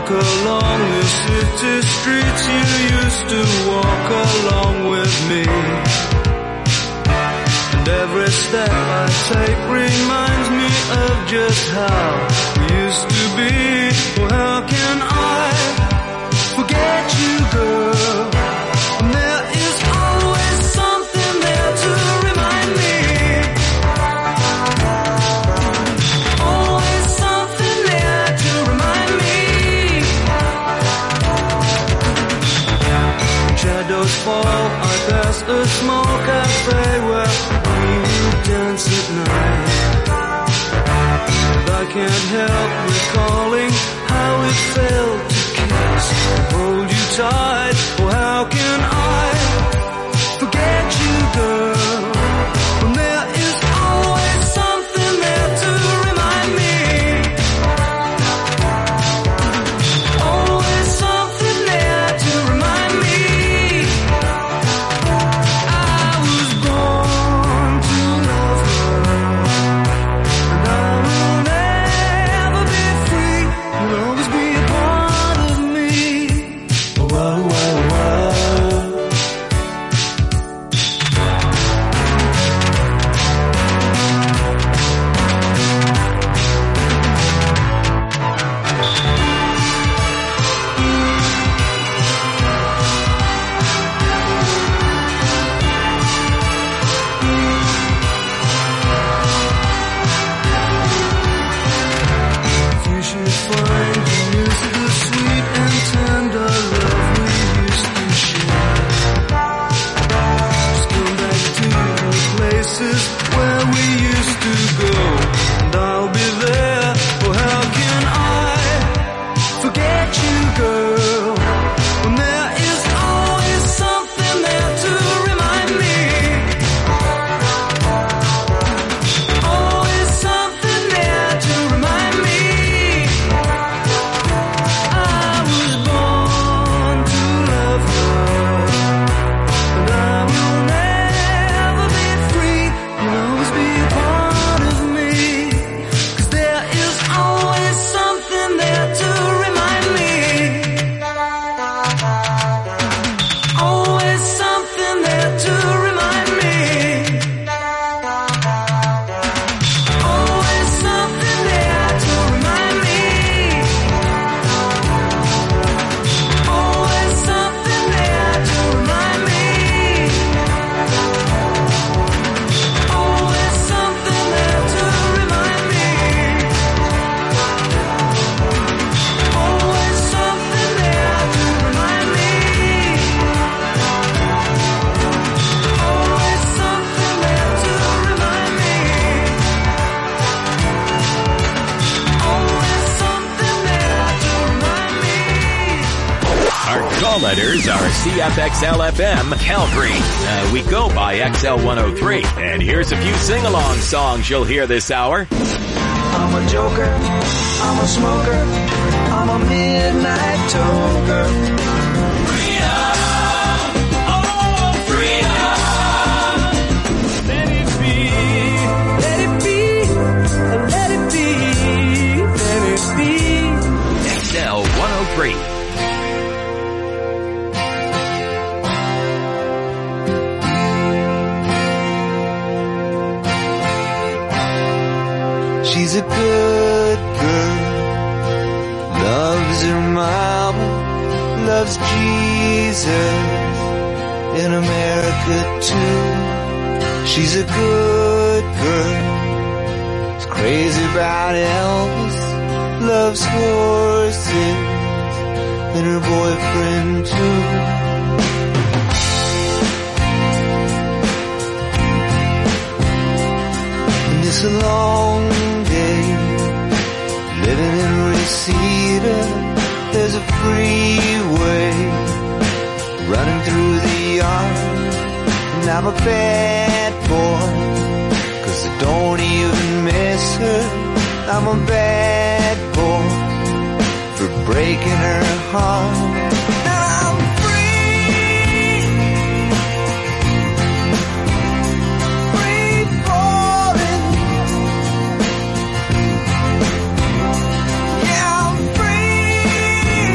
walk along the city streets you used to walk along with me. And every step I take reminds me of just how we used to be. Well, how can I forget you, girl? And there is always something there to remind me. Always something there to remind me. Shadows fall, I pass a small cafe where we dance at night. And I can't help recalling how it felt to kiss and hold you tight. Oh, how can I forget you, girl? When there is always something there to remind me. Always something there to remind me. I was born to love her, and I will never be free. You'll always be a part of me. Whoa, whoa, whoa. You should find you used to the sweet and tender love we used to share. Just come back to the places where we used to go, and I'll be there. Oh, how can I forget you, girl? When there is always something there to remind me. Always something there to remind me. I was born to love her, and I will never be free. You'll always be a part of me, 'cause there is always something there to remind me. Always something there to remind me. Always something there to remind me. Always something there to remind me. Always something there to remind me. Always something there to remind me. Always something there to remind me. Always something there to remind me. Our call letters are CFXL-FM Calgary. We go by XL103. And here's a few sing-along songs you'll hear this hour. I'm a joker, I'm a smoker, I'm a midnight toker. Freedom, oh freedom. Let it be, let it be, let it be, let it be. XL103. She's a good girl, loves her mama, loves Jesus, in America too. She's a good girl, is crazy about Elvis, loves horses, and her boyfriend too. And it's a long day, living in Reseda. There's a freeway running through the yard, and I'm a bad boy, 'cause I don't even miss her. I'm a bad boy for breaking her heart. Now I'm free, free falling. Yeah, I'm free,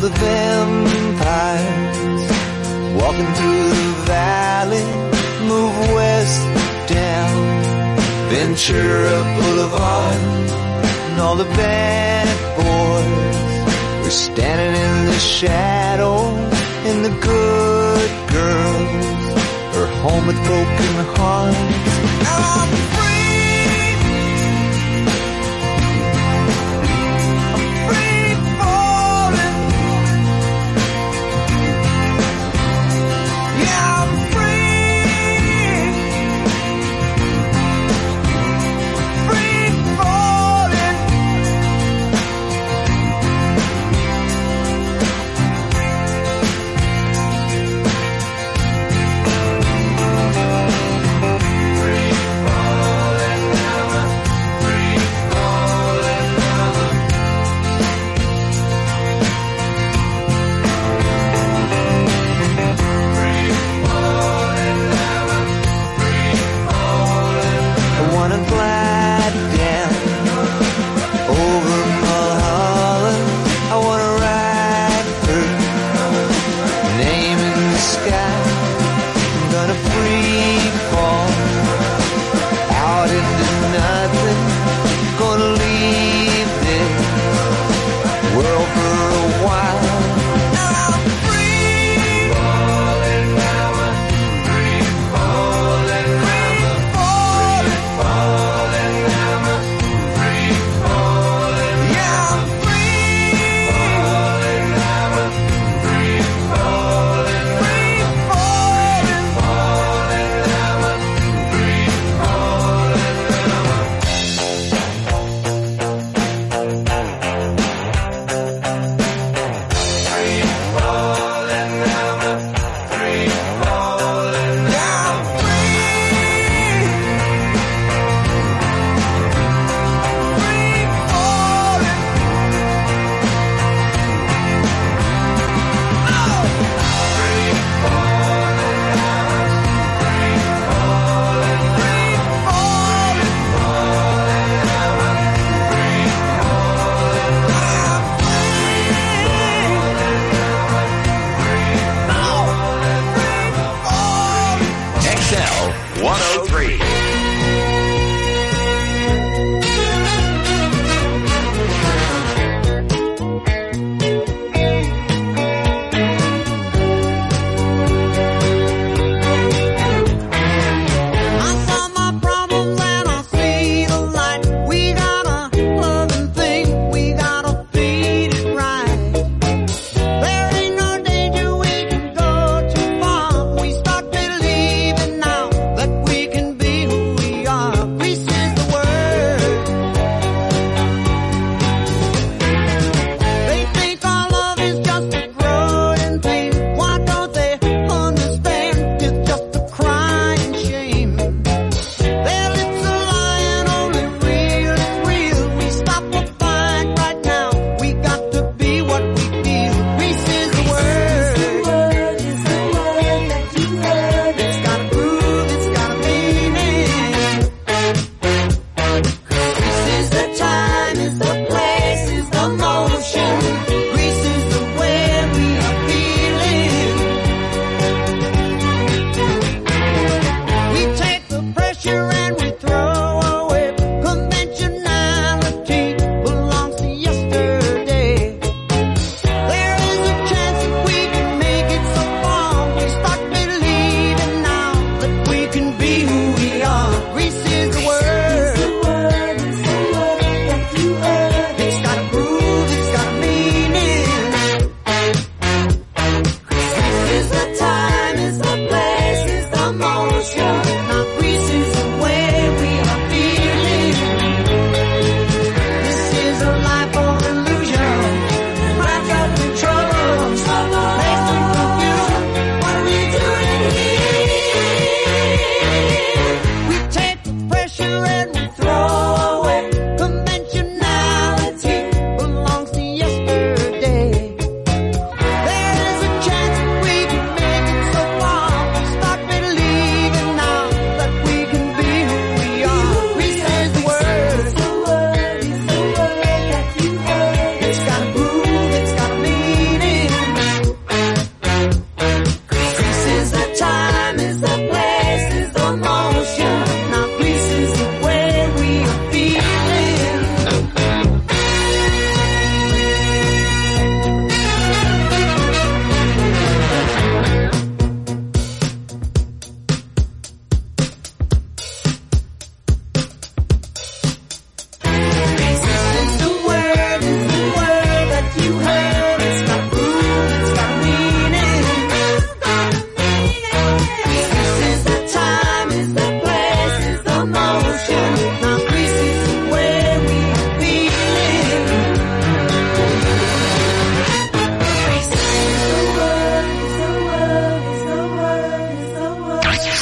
the vampires walking through the valley, move west down Ventura Boulevard, and all the bad boys were standing in the shadows, and the good girls are home with broken hearts. Now I'm free, I'm free falling, yeah, I'm free, free falling. Free falling.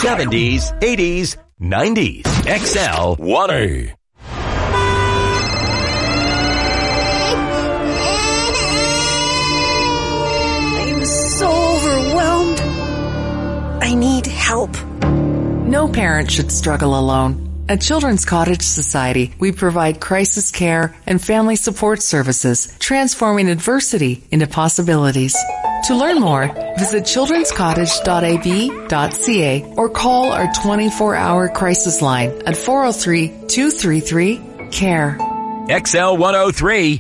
70s, 80s, 90s. XL1. I'm so overwhelmed. I need help. No parent should struggle alone. At Children's Cottage Society, we provide crisis care and family support services, transforming adversity into possibilities. To learn more, visit childrenscottage.ab.ca or call our 24-hour crisis line at 403-233-CARE. XL103.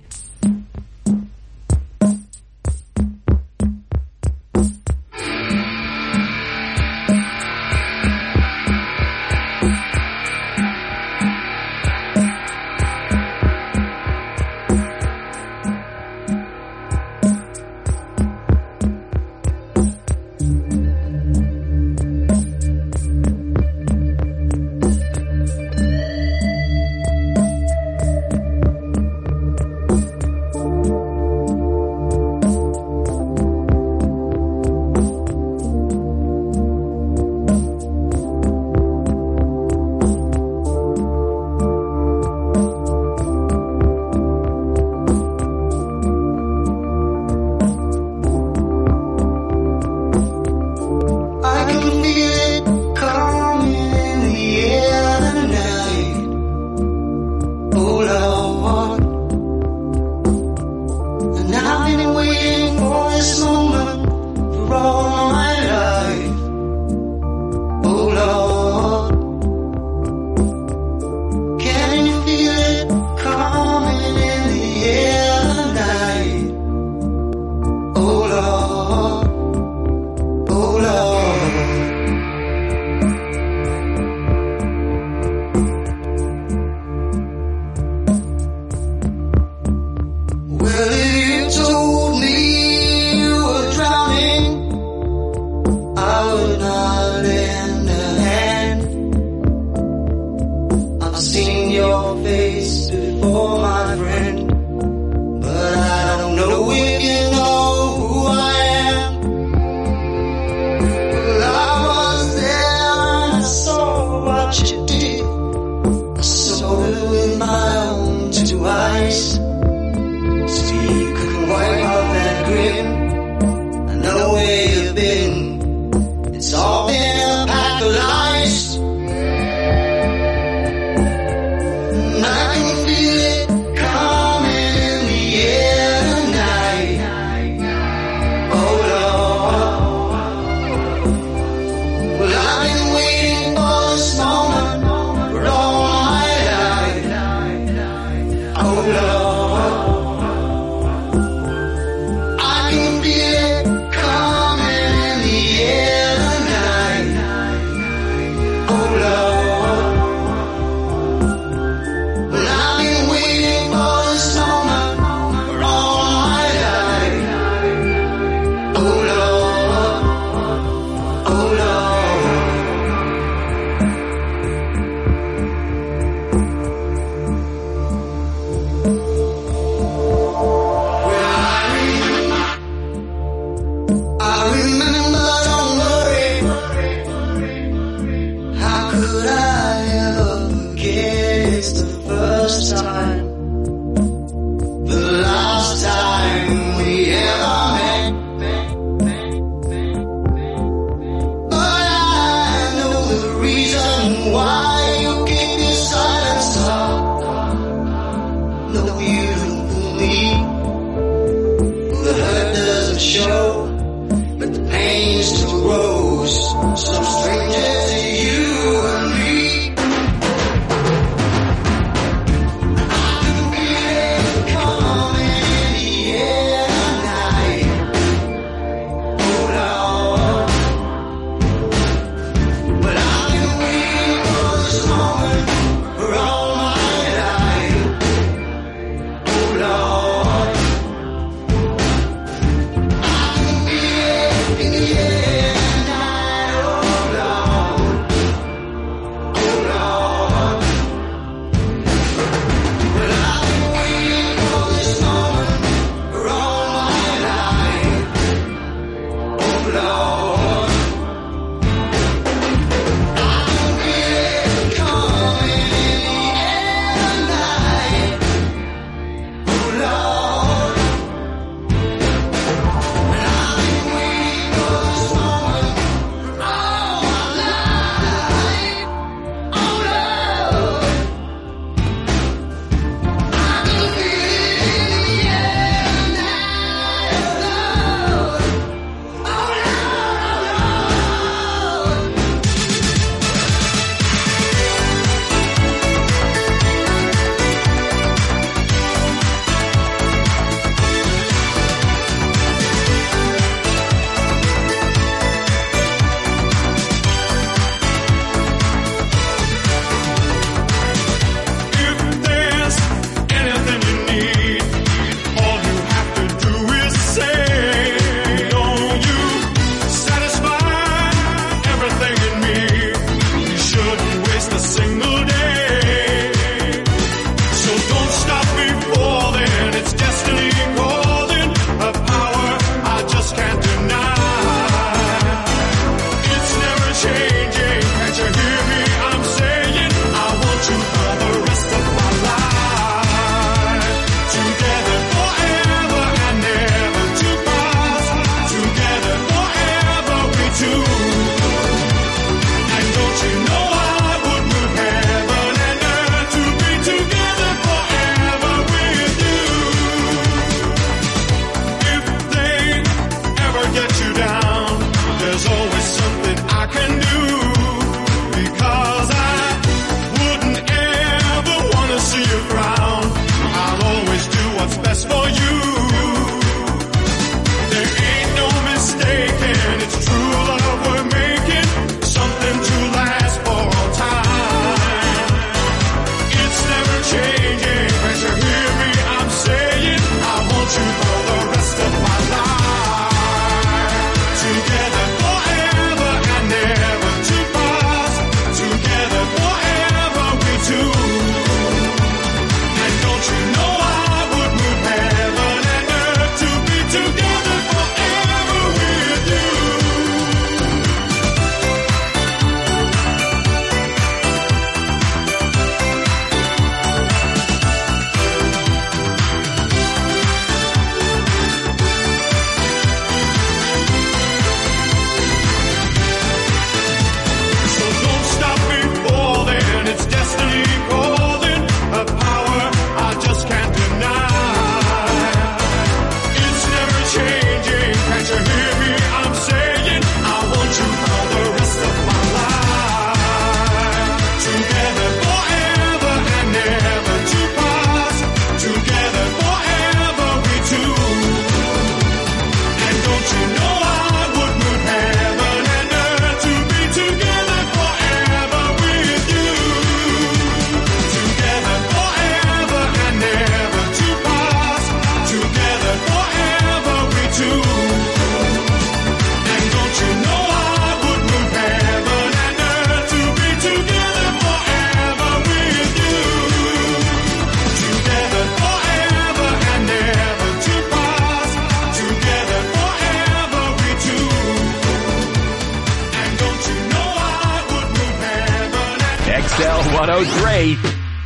XL 103.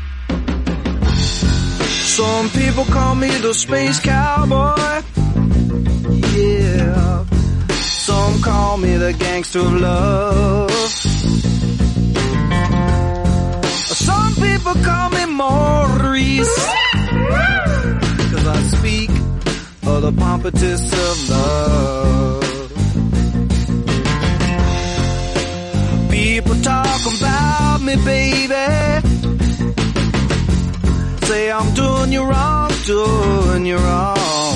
Some people call me the space cowboy. Yeah. Some call me the gangster of love. Some people call me Maurice, 'cause I speak of the pompatus of love. People talk about me, baby. Say I'm doing you wrong, doing you wrong.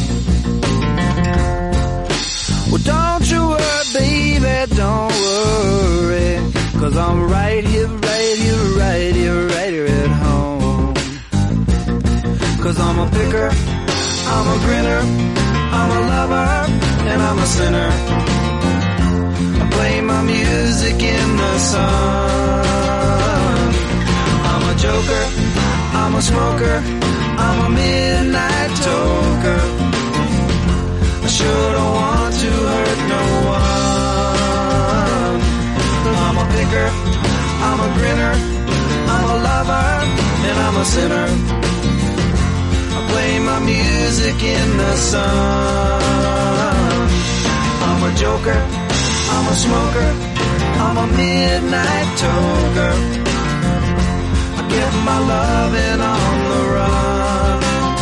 Well, don't you worry, baby, don't worry, 'cause I'm right here, right here, right here, right here at home. 'Cause I'm a picker, I'm a grinner, I'm a lover, and I'm a sinner. I play my music in the sun. I'm a joker, I'm a smoker, I'm a midnight toker. I sure don't want to hurt no one. I'm a picker, I'm a grinner, I'm a lover, and I'm a sinner. I play my music in the sun. I'm a joker, I'm a smoker, I'm a midnight toker. I get my loving on the run.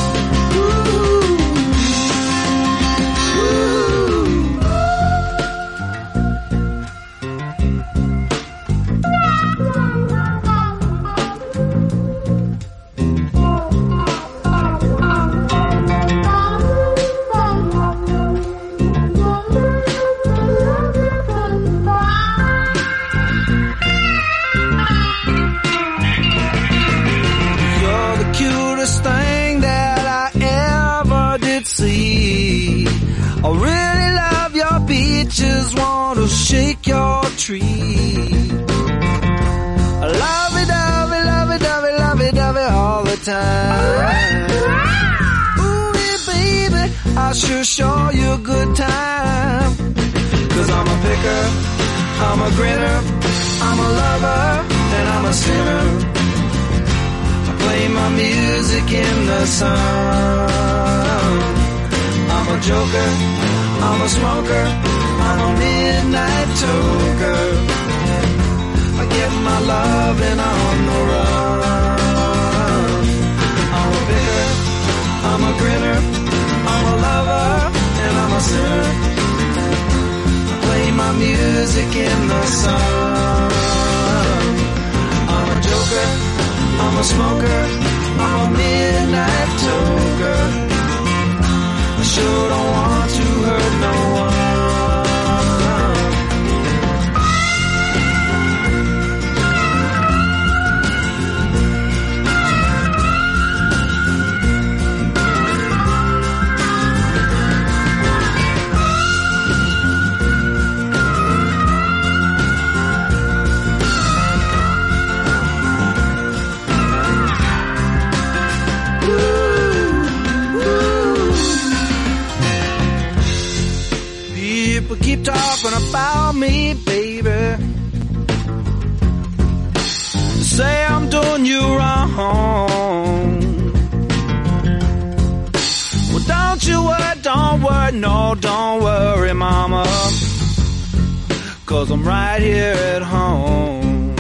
I really love your beaches, want to shake your tree. I love it, love it, love it, love it, love it, love it all the time. Ooh, yeah, baby, I sure show you a good time. 'Cause I'm a picker, I'm a grinner, I'm a lover, and I'm a sinner. I play my music in the sun. I'm a joker, I'm a smoker, I'm a midnight toker. I get my loving on the run. I'm a picker, I'm a grinner, I'm a lover, and I'm a sinner. I play my music in the sun. I'm a joker, I'm a smoker, I'm a midnight toker. I sure don't want to hurt no one. Keep talking about me, baby. Say I'm doing you wrong. Well, don't worry, no, don't worry, mama. 'Cause I'm right here at home.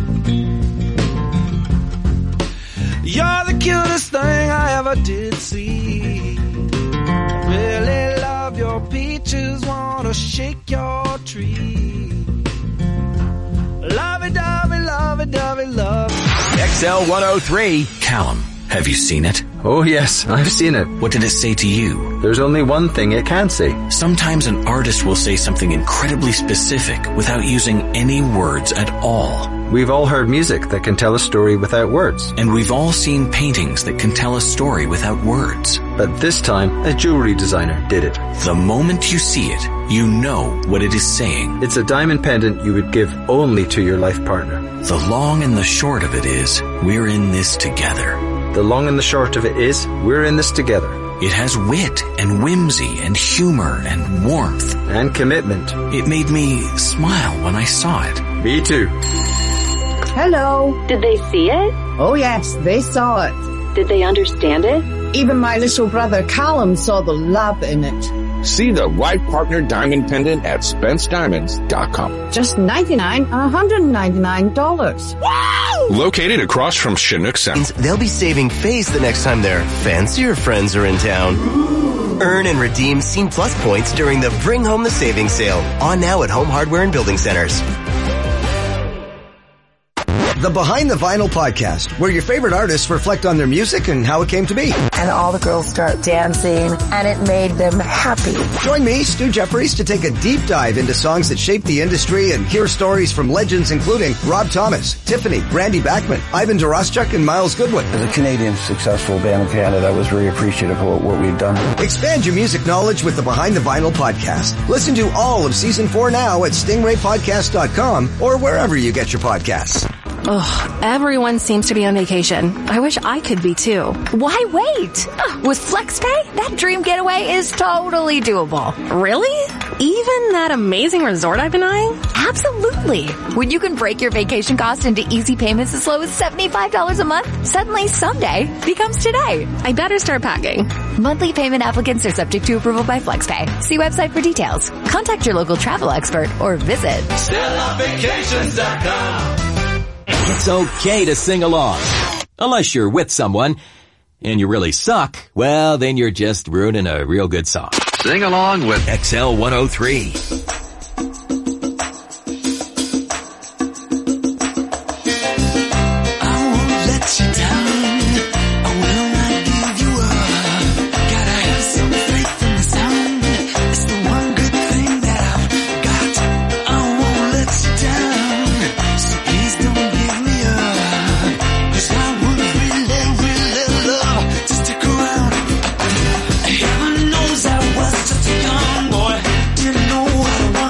You're the cutest thing I ever did see. I really love your peaches, wanna shake your tree. Lovey-dovey, lovey-dovey, love. XL 103. Callum, have you seen it? Oh yes, I've seen it. What did it say to you? There's only one thing it can say. Sometimes an artist will say something incredibly specific without using any words at all. We've all heard music that can tell a story without words. And we've all seen paintings that can tell a story without words. But this time, a jewelry designer did it. The moment you see it, you know what it is saying. It's a diamond pendant you would give only to your life partner. The long and the short of it is, we're in this together. The long and the short of it is, we're in this together. It has wit and whimsy and humor and warmth. And commitment. It made me smile when I saw it. Me too. Hello. Did they see it? Oh yes, they saw it. Did they understand it? Even my little brother Callum saw the love in it. See the right partner diamond pendant at SpenceDiamonds.com. Just $99 or $199. Wow! Located across from Chinook Center. They'll be saving face the next time their fancier friends are in town. Earn and redeem Scene Plus points during the Bring Home the Savings sale. On now at Home Hardware and Building Centers. The Behind the Vinyl podcast, where your favorite artists reflect on their music and how it came to be. And all the girls start dancing, and it made them happy. Join me, Stu Jeffries, to take a deep dive into songs that shaped the industry and hear stories from legends including Rob Thomas, Tiffany, Randy Bachman, Ivan Doroschuk, and Miles Goodwin. As a Canadian successful band in Canada, I was very appreciative of what we've done. Expand your music knowledge with the Behind the Vinyl podcast. Listen to all of Season 4 now at stingraypodcast.com or wherever you get your podcasts. Ugh, everyone seems to be on vacation. I wish I could be too. Why wait? With FlexPay, that dream getaway is totally doable. Really? Even that amazing resort I've been eyeing? Absolutely. When you can break your vacation cost into easy payments as low as $75 a month, suddenly someday becomes today. I better start packing. Monthly payment applicants are subject to approval by FlexPay. See website for details. Contact your local travel expert or visit StellaVacations.com. It's okay to sing along. Unless you're with someone and you really suck, well, then you're just ruining a real good song. Sing along with XL 103. Heaven knows I was just a young boy, didn't know what I wanted.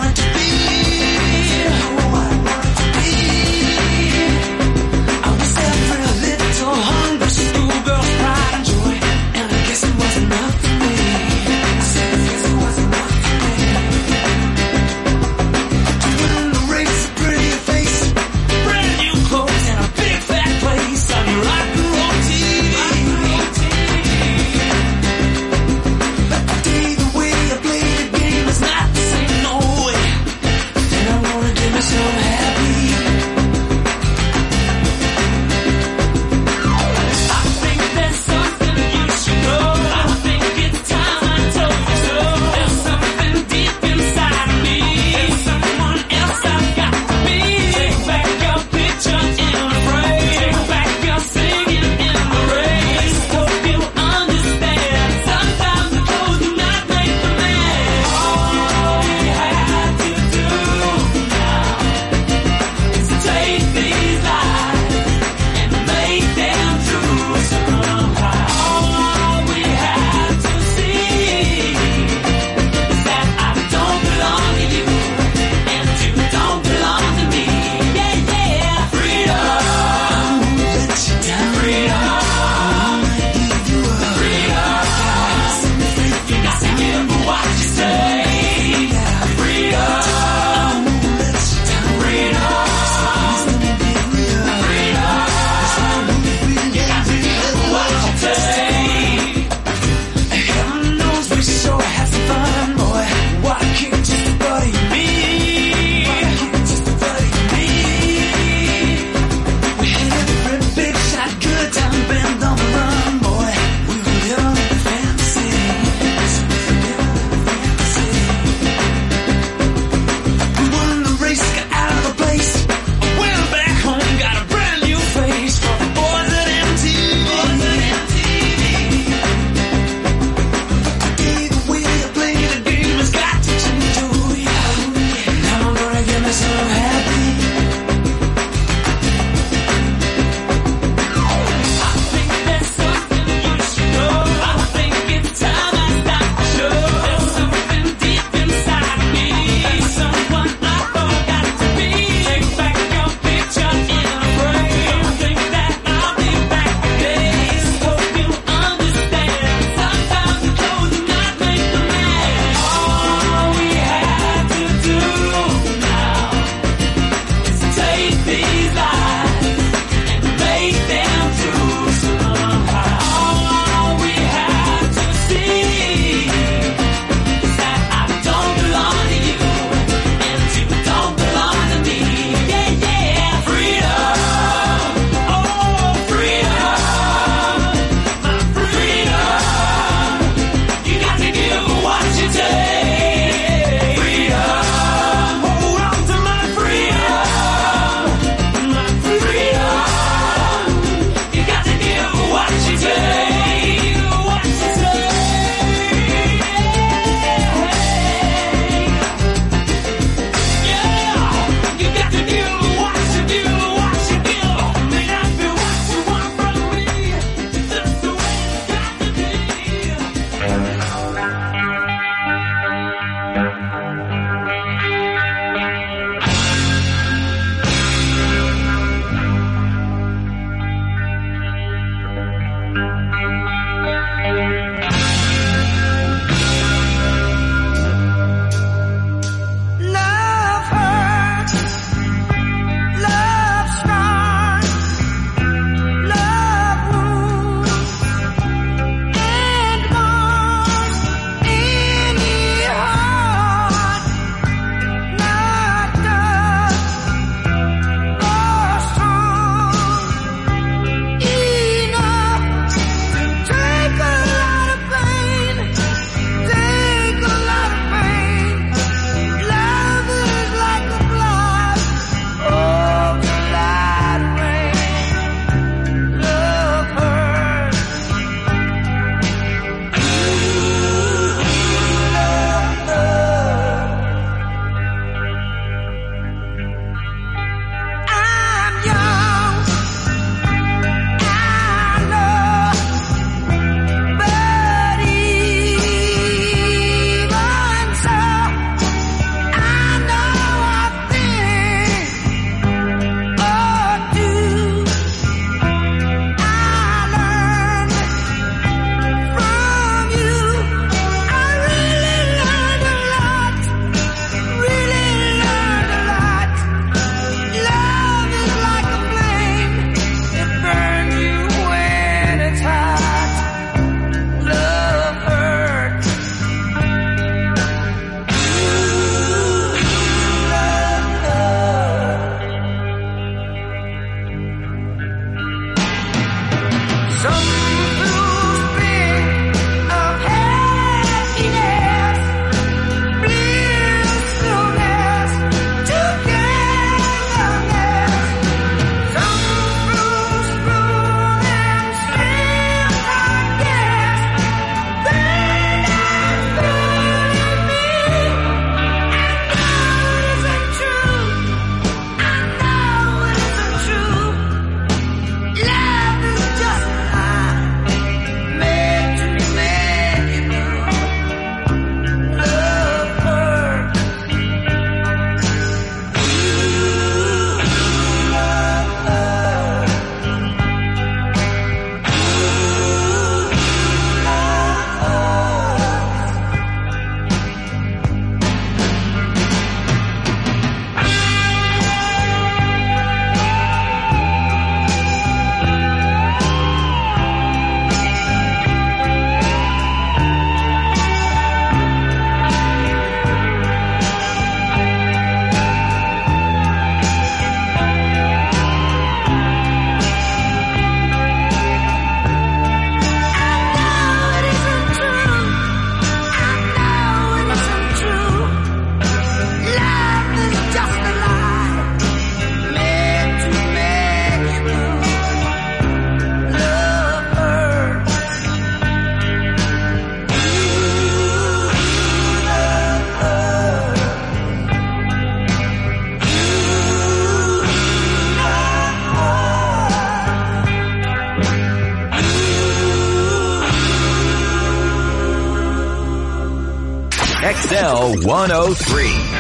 XL 103.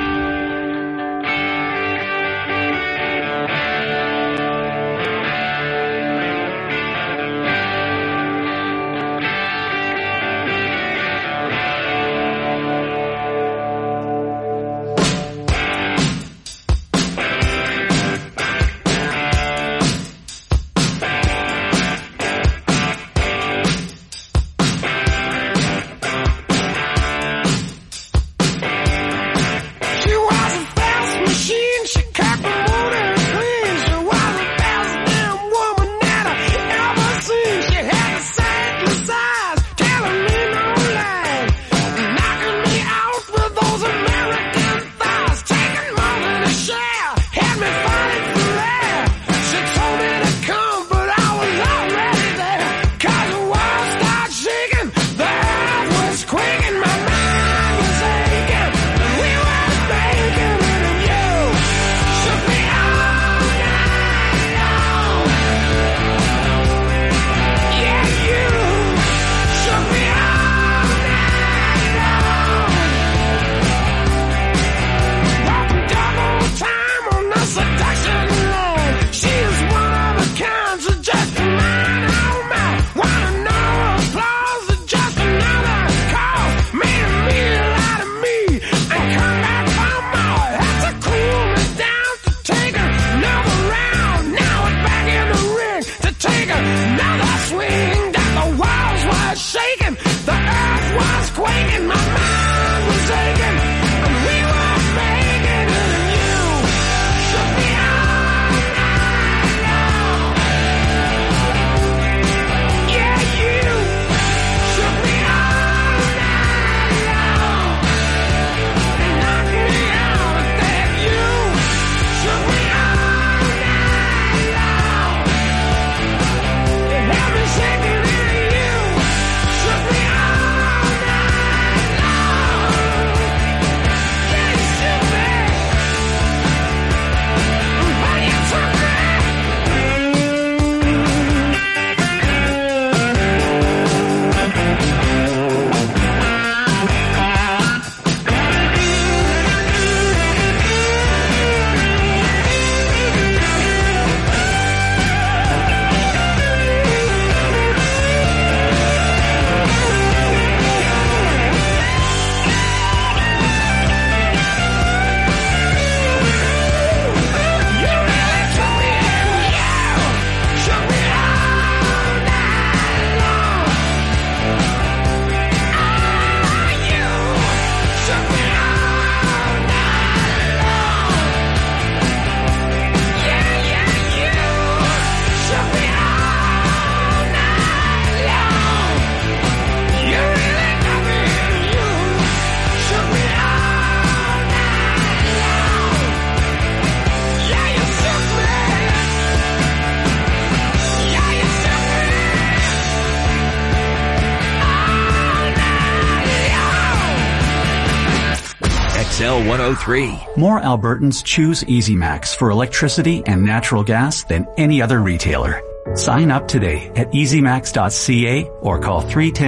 XL 103. More Albertans choose EasyMax for electricity and natural gas than any other retailer. Sign up today at easymax.ca or call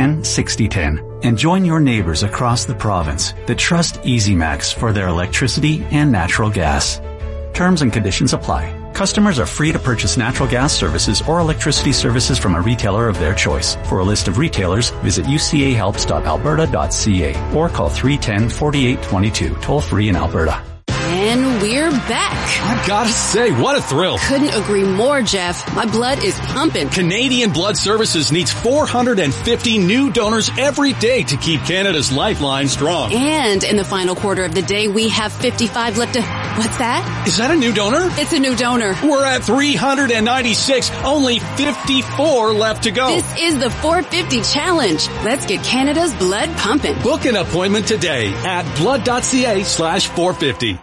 310-6010 and join your neighbors across the province that trust EasyMax for their electricity and natural gas. Terms and conditions apply. Customers are free to purchase natural gas services or electricity services from a retailer of their choice. For a list of retailers, visit ucahelps.alberta.ca or call 310-4822, toll free in Alberta. And we're back. I've got to say, what a thrill. Couldn't agree more, Jeff. My blood is pumping. Canadian Blood Services needs 450 new donors every day to keep Canada's lifeline strong. And in the final quarter of the day, we have 55 left to... What's that? Is that a new donor? It's a new donor. We're at 396. Only 54 left to go. This is the 450 challenge. Let's get Canada's blood pumping. Book an appointment today at blood.ca/450.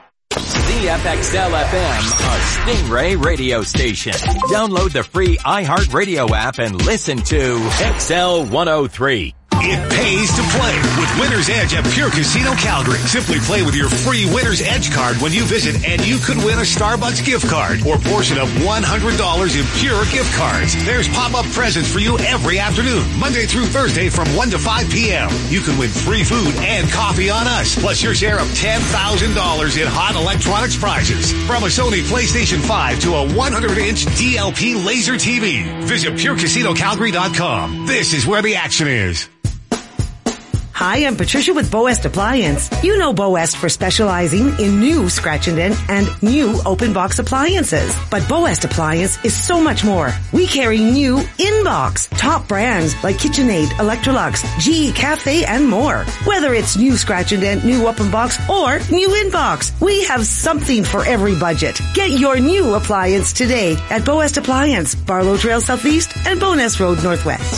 CFXL FM, a Stingray radio station. Download the free iHeartRadio app and listen to XL 103. It pays to play with Winner's Edge at Pure Casino Calgary. Simply play with your free Winner's Edge card when you visit, and you could win a Starbucks gift card or portion of $100 in Pure gift cards. There's pop-up presents for you every afternoon, Monday through Thursday from 1 to 5 p.m. You can win free food and coffee on us, plus your share of $10,000 in hot electronics prizes. From a Sony PlayStation 5 to a 100-inch DLP laser TV. Visit PureCasinoCalgary.com. This is where the action is. Hi, I'm Patricia with Bow West Appliance. You know Bow West for specializing in new scratch and dent and new open box appliances. But Bow West Appliance is so much more. We carry new in-box, top brands like KitchenAid, Electrolux, GE Cafe, and more. Whether it's new scratch and dent, new open box, or new in-box, we have something for every budget. Get your new appliance today at Bow West Appliance, Barlow Trail Southeast and Bowness Road Northwest.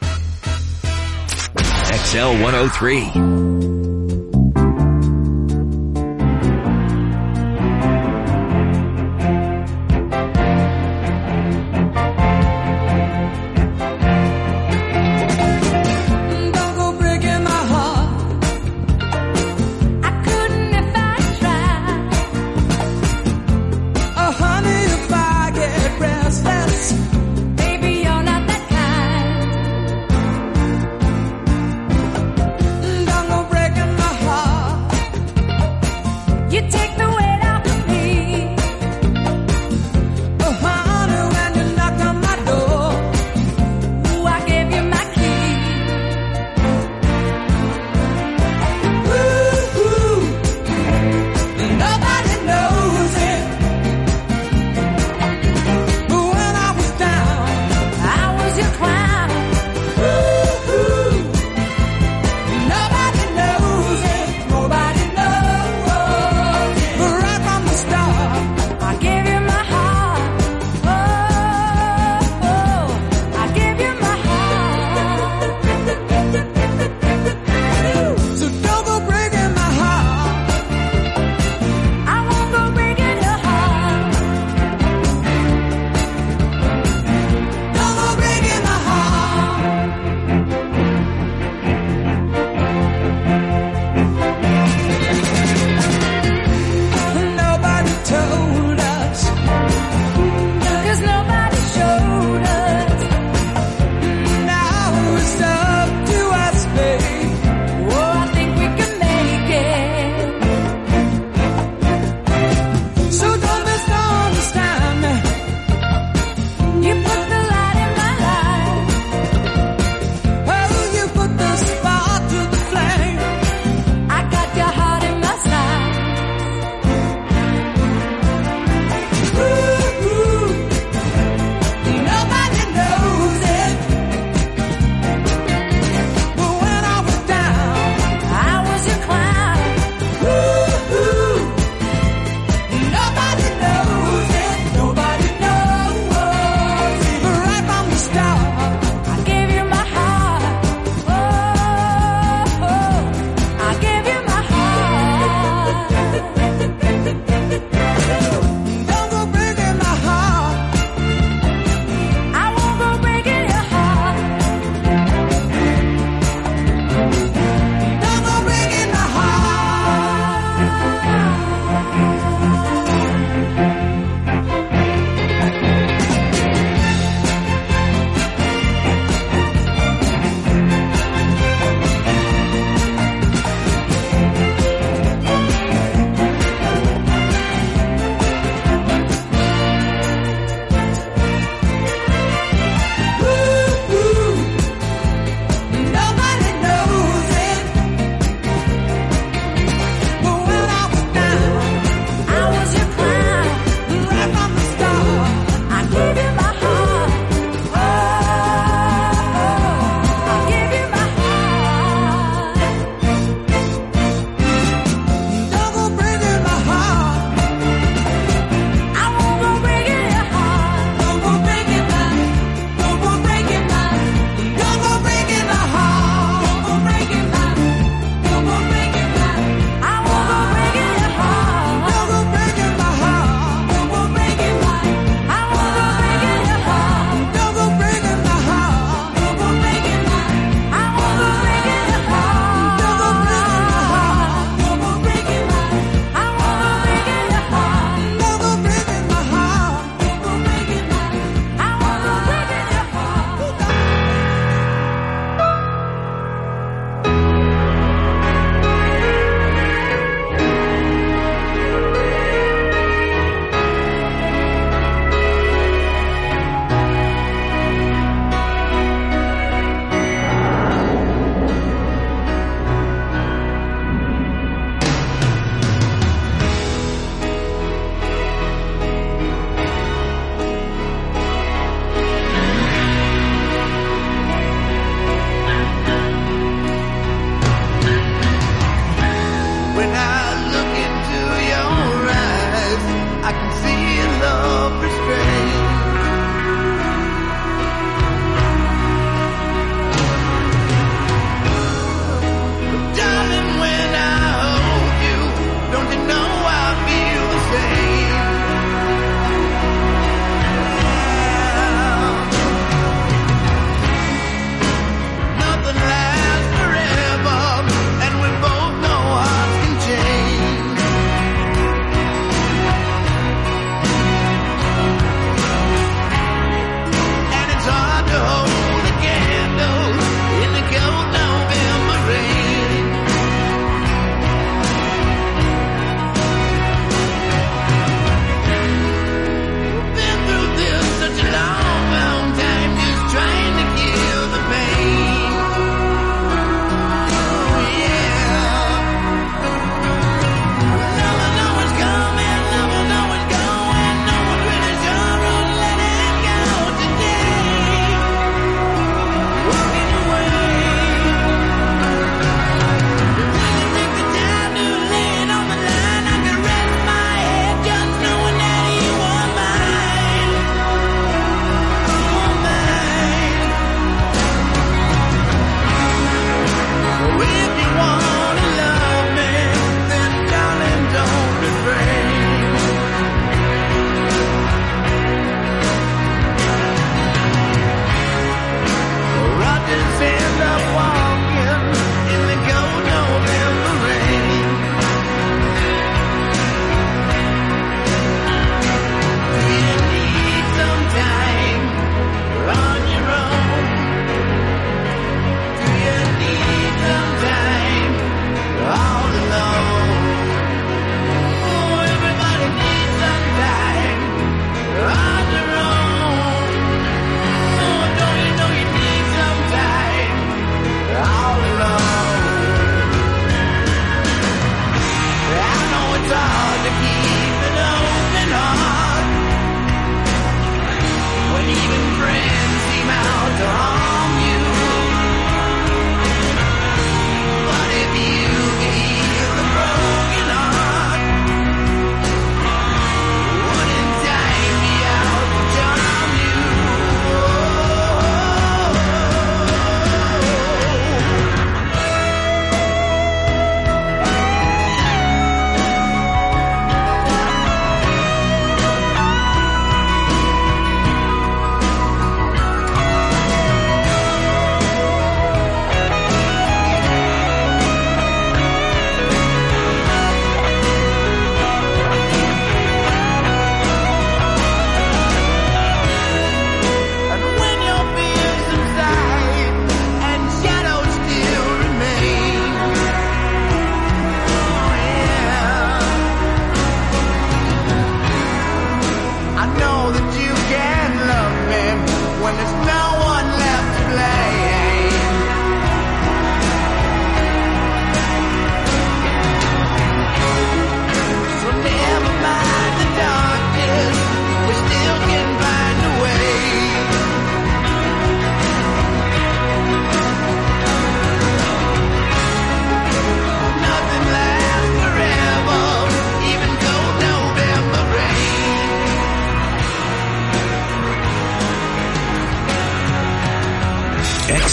XL 103. Don't go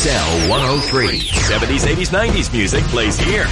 XL 103. 70s, 80s, 90s music plays here.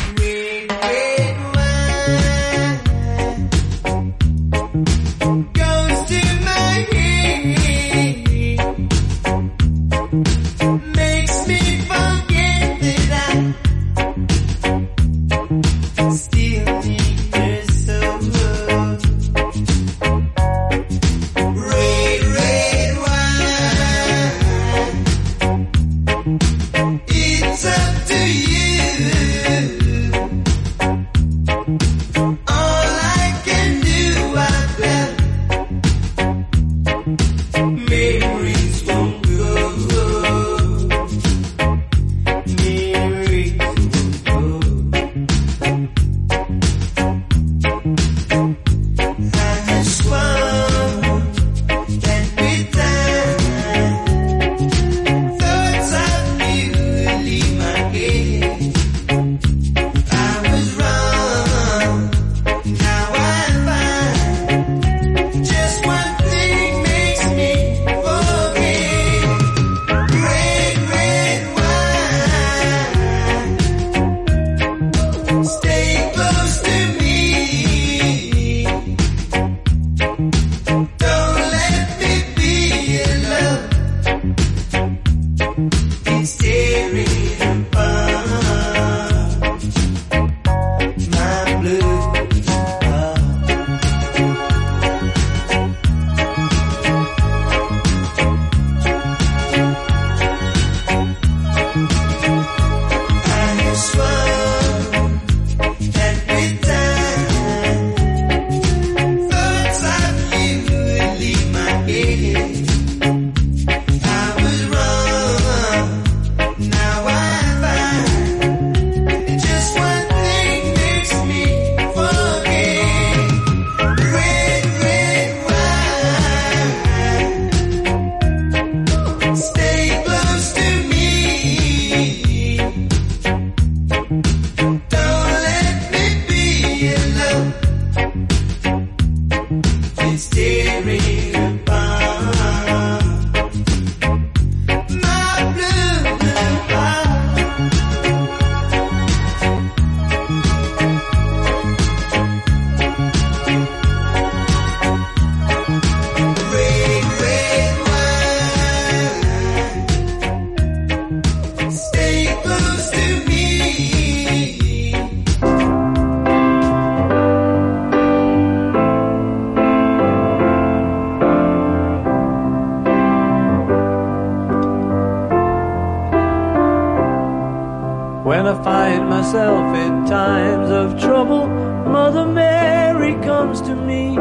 When I find myself in times of trouble, Mother Mary comes to me,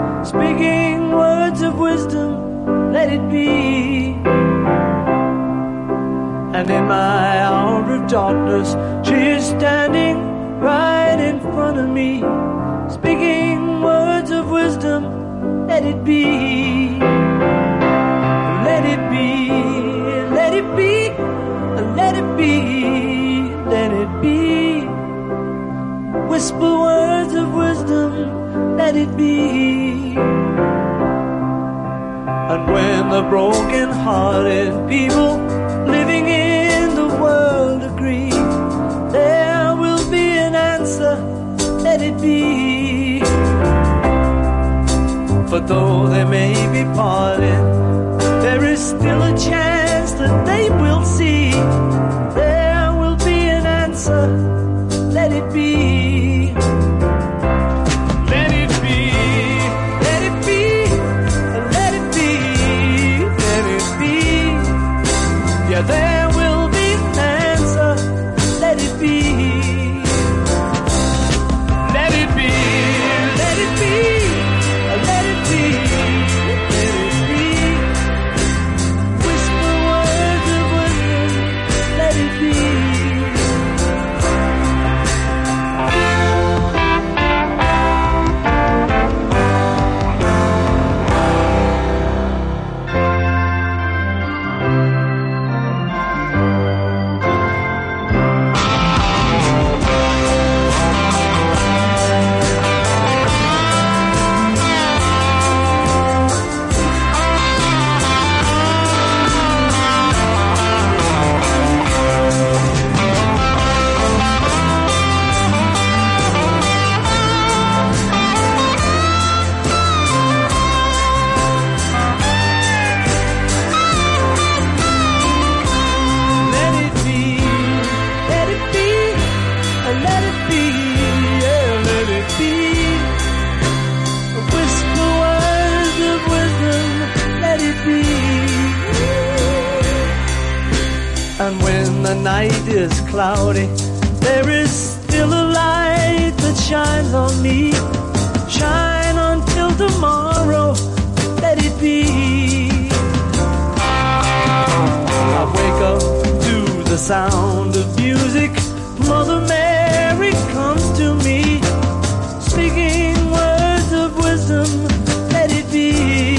speaking words of wisdom, let it be. And in my hour of darkness, she is standing right in front of me, speaking words of wisdom, let it be. Let it be, let it be, let it be. Let it be. Whisper words of wisdom, let it be. And when the broken-hearted people living in the world agree, there will be an answer, let it be. But though they may be parted, there is still a chance that they will see. There will be an answer, let it be. Let it be, let it be, let it be, let it be. Yeah, there will be an answer, let it be. Let it be, let it be, let it be, let it be. Whisper words of wisdom, let it be. And when the night is cloudy, there is still a light that shines on me. Shine until tomorrow, let it be. I wake up to the sound of music. Mother Mary comes to me, speaking words of wisdom, let it be.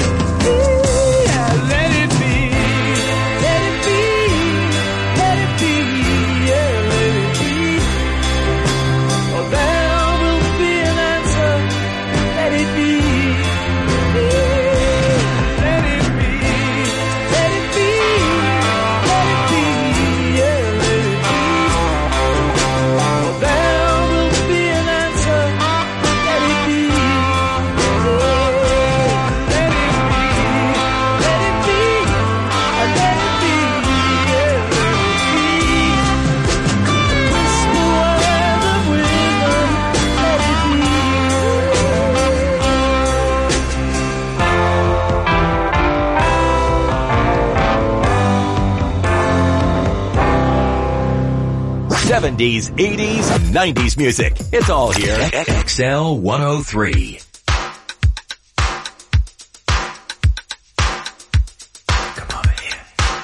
'70s, '80s, 90s music. It's all here. XL 103. Come over here.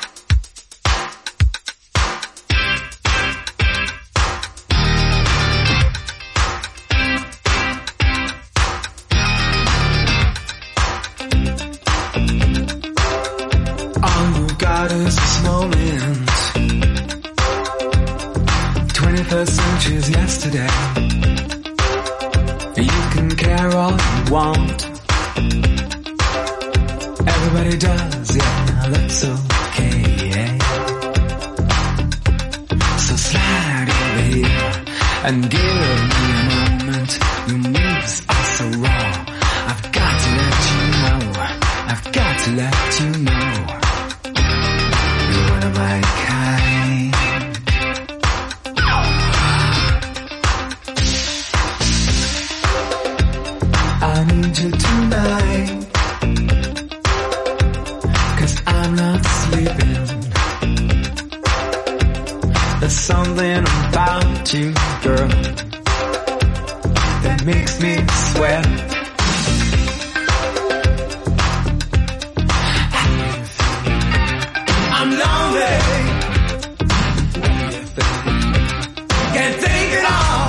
All you got is this moment. 21st century's yesterday. You can care all you want. Everybody does, yeah, that's okay. So slide over here and give me a moment. Your moves are so raw. I've got to let you know. I've got to let you know. You're one of my kind. I need you tonight, 'cause I'm not sleeping. There's something about you, girl, that makes me sweat. I'm lonely. Can't take it all.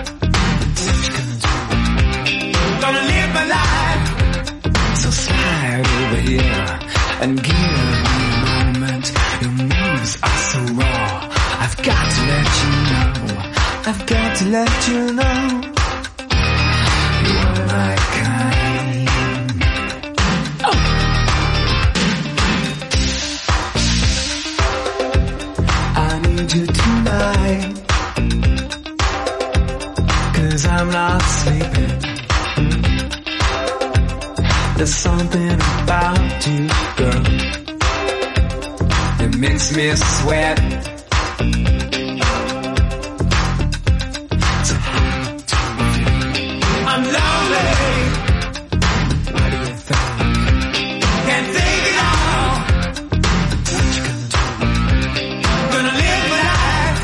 Gonna live my life. So slide over here and give me a moment. Your moves are so raw. I've got to let you know. I've got to let you know. You are my kind. Oh. I need you tonight, 'cause I'm not sleeping. There's something about you, girl, that makes me sweat. So I'm lonely. What do you think? Can't think it all. What you gonna do? Gonna live my life.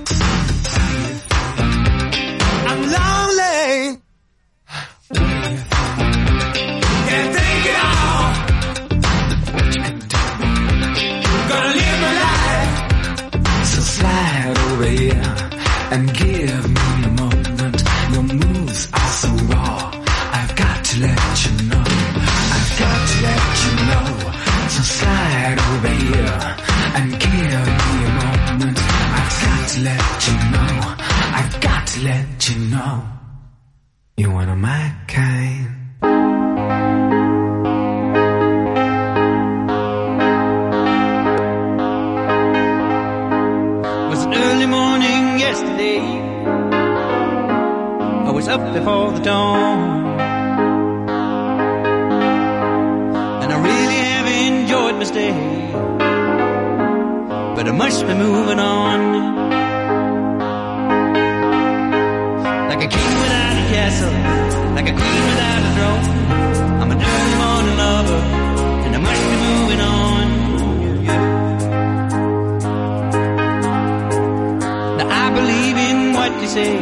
I'm lonely. What do you think? Can't take it all. What you gonna do? Gonna live my life. So slide over here and give me a moment. Your moves are so raw. I've got to let you know. I've got to let you know. So slide over here and give me a moment. I've got to let you know. I've got to let you know. You're one of my kind. Early morning yesterday, I was up before the dawn, and I really have enjoyed my stay, but I must be moving on. Like a king without a castle, like a queen without a throne, I'm an early morning lover, and I must be moving on. they say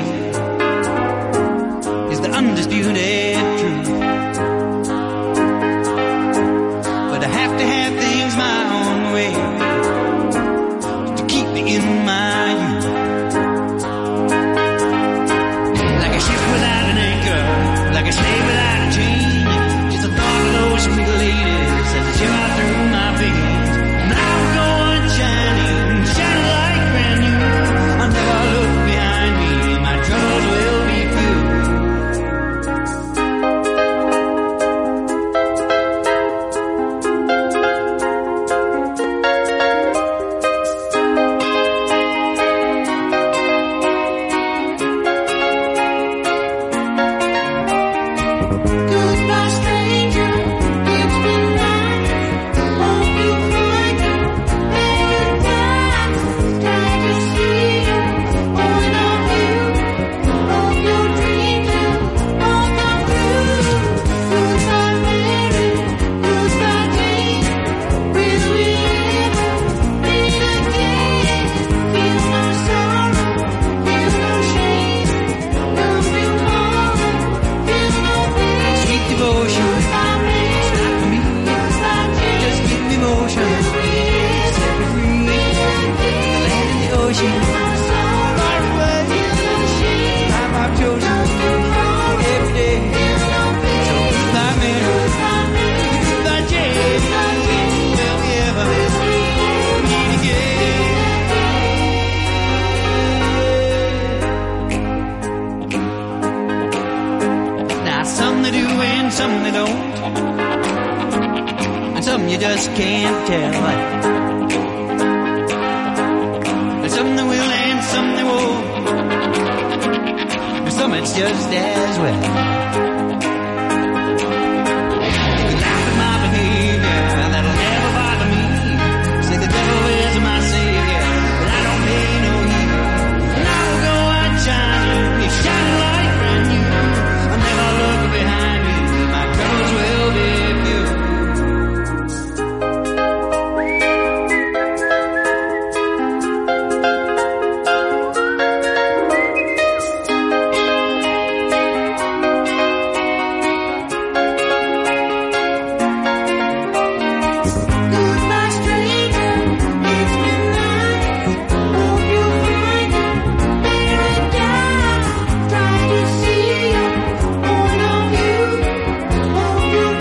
is the undisputed truth. But I have to have things my own way to keep me in my youth. Like a ship without an anchor, like a slave without a chain. Just the thought of those sweet ladies as they shiver through my veins. And I'm going shining, shining like brand new. I'll never look behind me, my troubles will be few. Goodbye, stranger, it's been nice. Hope you find a paradise. Glad to see you, point of view. Hope your dreams will all come true. Goodbye, Mary, goodbye, Jane. Will we ever meet again? Feel no sorrow, feel no shame. Love will follow, feel no pain. Sweet devotion, it's not for me. Just give me motion, set me free. Land in the ocean, far away. Time I've chosen every day. So goodbye, Mary, goodbye, Jane. Will we ever meet again? Now some they do and some they don't, and some you just can't tell. There's some they will and some they won't, and some it's just as well.